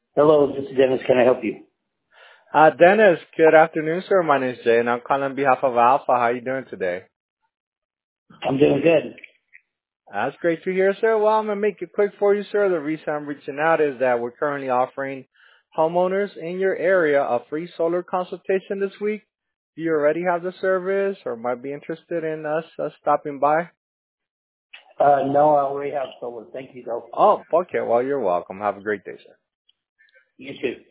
Hello, this is Dennis. Can I help you? Dennis, good afternoon, sir. My name is Jay, and I'm calling on behalf of Alpha. How you doing today? I'm doing good. That's great to hear, sir. Well, I'm going to make it quick for you, sir. The reason I'm reaching out is that we're currently offering homeowners in your area a free solar consultation this week. Do you already have the service or might be interested in us stopping by? No, I already have solar. Thank you, though. Oh, okay. Well, you're welcome. Have a great day, sir. You too.